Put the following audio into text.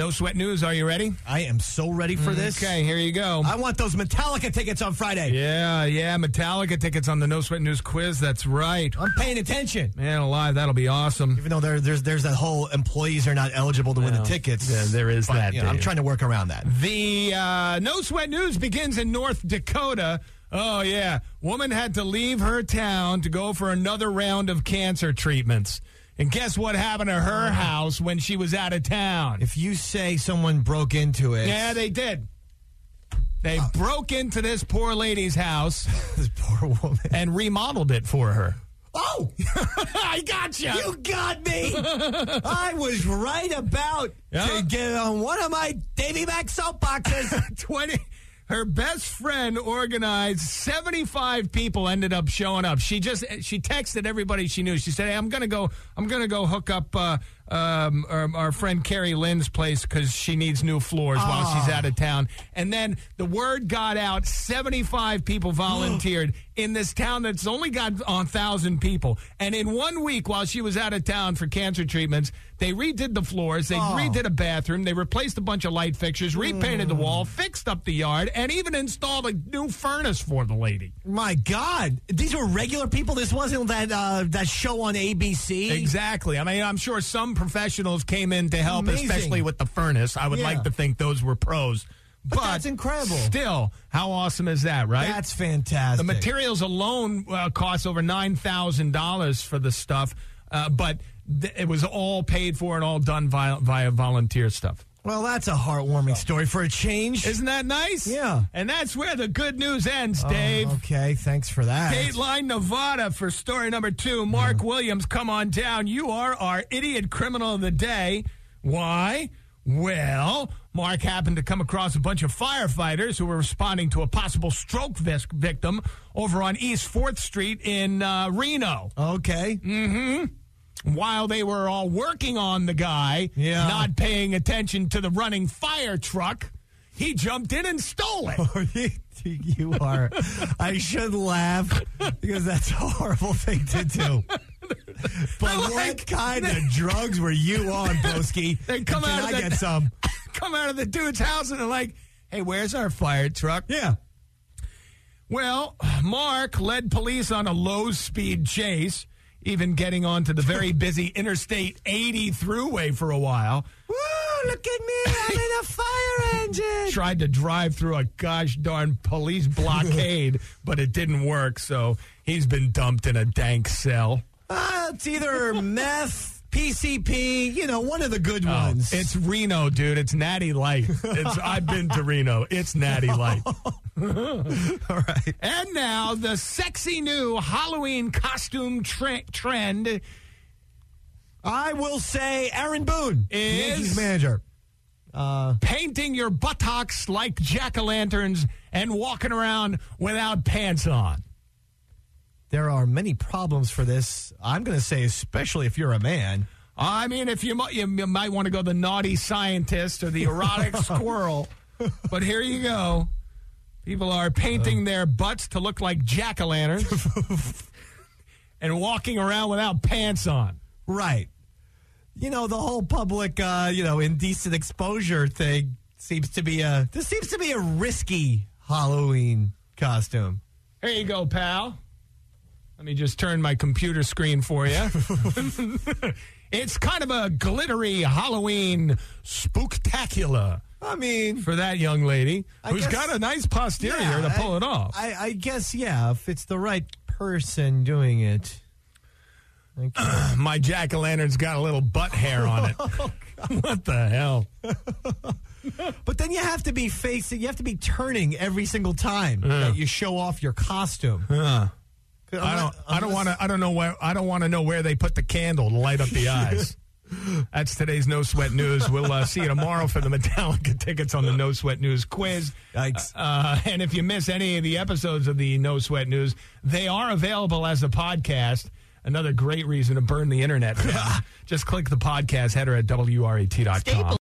No Sweat News, are you ready? I am so ready for this. Okay, here you go. I want those Metallica tickets on Friday. Yeah, Metallica tickets on the No Sweat News quiz. That's right. I'm paying attention. Man alive, that'll be awesome. Even though there's that whole employees are not eligible to win the tickets. Yeah, there is that. I'm trying to work around that. The No Sweat News begins in North Dakota. Oh, yeah. Woman had to leave her town to go for another round of cancer treatments. And guess what happened to her house when she was out of town? If you say someone broke into it. Yeah, they did. They broke into this poor lady's house. This poor woman. And remodeled it for her. Oh! I got you. You got me. I was right about to get on one of my Davy Mac soapboxes. Her best friend organized 75 people ended up showing up. She texted everybody she knew. She said, "Hey, I'm gonna go hook up our friend Carrie Lynn's place because she needs new floors while she's out of town." And then the word got out. 75 people volunteered in this town that's only got 1,000 people. And in 1 week, while she was out of town for cancer treatments, they redid the floors, they redid a bathroom, they replaced a bunch of light fixtures, repainted the wall, fixed up the yard, and even installed a new furnace for the lady. My God. These were regular people? This wasn't that show on ABC? Exactly. I mean, I'm sure some professionals came in to help, especially with the furnace. I would like to think those were pros. But that's incredible. Still, how awesome is that, right? That's fantastic. The materials alone cost over $9,000 for the stuff, but it was all paid for and all done via volunteer stuff. Well, that's a heartwarming story for a change. Isn't that nice? Yeah. And that's where the good news ends, Dave. Okay, thanks for that. Dateline Nevada for story number 2. Mark Williams, come on down. You are our idiot criminal of the day. Why? Well, Mark happened to come across a bunch of firefighters who were responding to a possible stroke victim over on East 4th Street in Reno. Okay. Mm-hmm. While they were all working on the guy, not paying attention to the running fire truck, he jumped in and stole it. You are. I should laugh because that's a horrible thing to do. But what kind of drugs were you on, broski? They come out I get some. Come out of the dude's house and they're like, "Hey, where's our fire truck?" Yeah. Well, Mark led police on a low-speed chase, even getting onto the very busy Interstate 80 throughway for a while. Woo, look at me, I'm in a fire engine. Tried to drive through a gosh darn police blockade, but it didn't work, so he's been dumped in a dank cell. It's either meth, PCP, one of the good ones. It's Reno, dude. It's Natty Light. I've been to Reno. It's Natty Light. All right. And now the sexy new Halloween costume trend. I will say Aaron Boone, the Yankees manager. Painting your buttocks like jack-o'-lanterns and walking around without pants on. There are many problems for this. I'm going to say, especially if you're a man. I mean, if you might want to go the naughty scientist or the erotic squirrel. But here you go. People are painting their butts to look like jack-o'-lanterns and walking around without pants on. Right. The whole public, indecent exposure thing seems to be a risky Halloween costume. Here you go, pal. Let me just turn my computer screen for you. It's kind of a glittery Halloween spooktacular. I mean, for that young lady who's got a nice posterior to pull it off. I guess, if it's the right person doing it. My jack-o'-lantern's got a little butt hair on it. What the hell? But then you have to be turning every single time that you show off your costume. I don't want to know where they put the candle to light up the eyes. That's today's No Sweat News. We'll see you tomorrow for the Metallica tickets on the No Sweat News quiz. Thanks. And if you miss any of the episodes of the No Sweat News, they are available as a podcast. Another great reason to burn the internet. Just click the podcast header at WRET.com.